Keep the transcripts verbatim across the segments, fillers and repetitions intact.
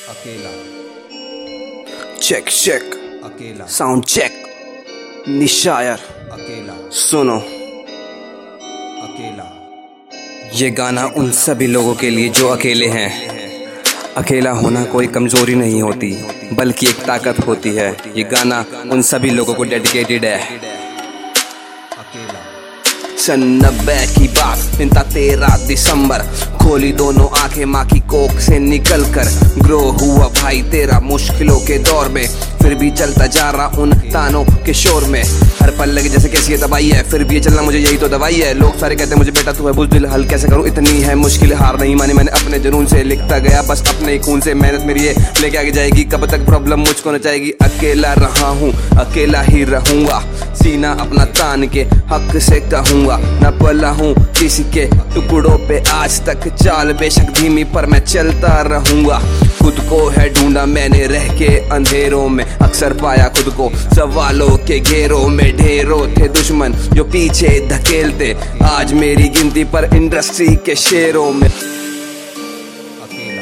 अकेला। Check check अकेला। Sound check. निशायर अकेला। सुनो। अकेला। ये गाना उन सभी लोगों के लिए जो अकेले हैं। अकेला होना कोई कमजोरी नहीं होती बल्कि एक ताकत होती है। ये गाना उन सभी लोगों को डेडिकेटेड है। अकेला। सन नब्बे की बात, पिंता तेरह दिसंबर, खोली दोनों आंखें माँ की कोख से निकल कर। ग्रो हुआ भाई तेरा मुश्किलों के दौर में, फिर भी चलता जा रहा उन तानों के शोर में। हर पल लगे जैसे कैसी ये दवाई है, फिर भी ये चलना मुझे यही तो दवाई है। लोग सारे कहते हैं मुझे बेटा तू है बुज़दिल, हल कैसे करूं इतनी है मुश्किल। हार नहीं मानी मैंने अपने जुनून से, लिखता गया बस अपने ही खून से। मेहनत मेरी ये लेके आगे जाएगी, कब तक प्रॉब्लम मुझको नचाएगी। अकेला रहा हूँ अकेला ही रहूंगा, सीना अपना तान के हक से कहूंगा। न पला हूँ किसी के टुकड़ों पे आज तक, चाल बेशक धीमी पर मैं चलता रहूंगा। खुद को है ढूंढा मैंने रह के अंधेरों में, अक्सर पाया खुद को सवालों के घेरों में। ढेरों थे दुश्मन जो पीछे धकेलते, आज मेरी गिनती पर इंडस्ट्री के शेरों में। अकेला।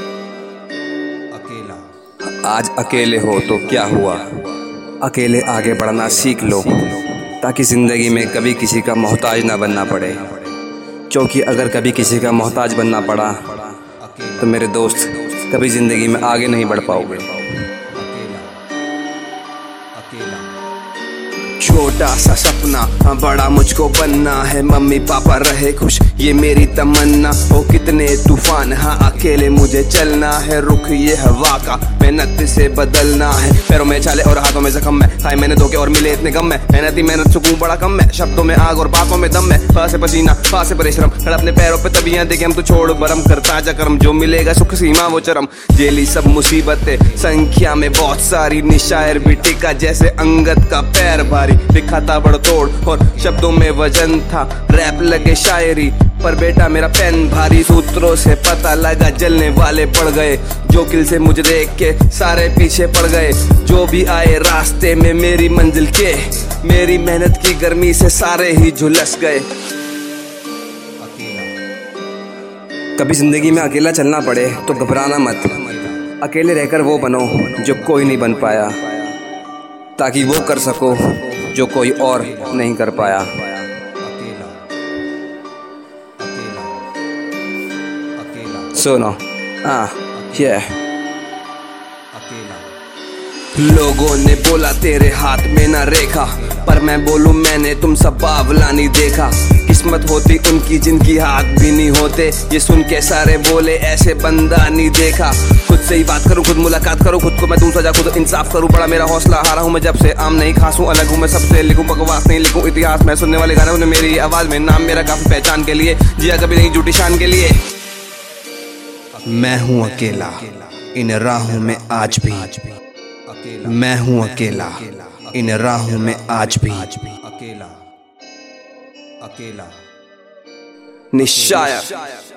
अकेला। आज अकेले हो तो क्या हुआ, अकेले आगे बढ़ना सीख लो, ताकि जिंदगी में कभी किसी का मोहताज ना बनना पड़े। क्योंकि अगर कभी किसी का मोहताज बनना पड़ा तो मेरे दोस्त कभी जिंदगी में आगे नहीं बढ़ पाओगे। अकेला। अकेला। छोटा सा सपना बड़ा मुझको बनना है, मम्मी पापा रहे खुश ये मेरी तमन्ना। हो कितने तूफान हाँ अकेले मुझे चलना है, रुख ये हवा का मेहनत से बदलना है। पैरों में छाले और हाथों में जख्म है, खाए मैंने धोखे और मिले इतने गम में। मेहनत ही मेहनत सुकून बड़ा कम है, शब्दों में आग और बातों में दम है। पास से पसीना पास से परिश्रम, खड़ा अपने पैरों पे तबियां देखे हम तो छोड़ बरम। करता जा कर्म जो मिलेगा सुख सीमा वो चरम, जेली सब मुसीबतें संख्या में बहुत सारी। निशायर भी टिका जैसे अंगद का पैर भारी, लिखा था बड़ तोड़ और शब्दों में वजन था, रैप लगे शायरी पर बेटा मेरा पेन भारी। सूत्रों से पता लगा जलने वाले पड़ गए, जो किल से मुझे देख के सारे पीछे पड़ गए। जो भी आए रास्ते में मेरी मंजिल के, मेरी मेहनत की गर्मी से सारे ही झुलस गए। अकेला। कभी जिंदगी में अकेला चलना पड़े तो घबराना मत, अकेले रहकर वो बनो जो कोई नहीं बन पाया, ताकि वो कर सको जो कोई और नहीं कर पाया। अकेला। अकेला। अकेला। सुनो हाँ ये अकेला। लोगों ने बोला तेरे हाथ में ना रेखा, पर मैं बोलूं मैंने तुम सब बावला नहीं देखा। किस्मत होती उनकी जिनकी हाथ भी नहीं होते, ये सुन के सारे बोले ऐसे बंदा नहीं देखा। खुद से ही बात करूं खुद मुलाकात करूं, खुद को मैं दूं सजा खुद इंसाफ करूं। बड़ा मेरा हौसला हारा हूं मैं जब से, आम नहीं खासूं अलग हूं मैं सबसे। लिखूं बकवास नहीं लिखूं इतिहास मैं, सुनने वाले गाने उन्हें मेरी आवाज में। नाम मेरा काफी पहचान के लिए, जिया कभी नहीं झूठी शान के लिए। मैं हूं अकेला इन राहों में आज भी, अकेला। मैं हूं अकेला इन राहों में आज भी। अकेला। अकेला। निशायर।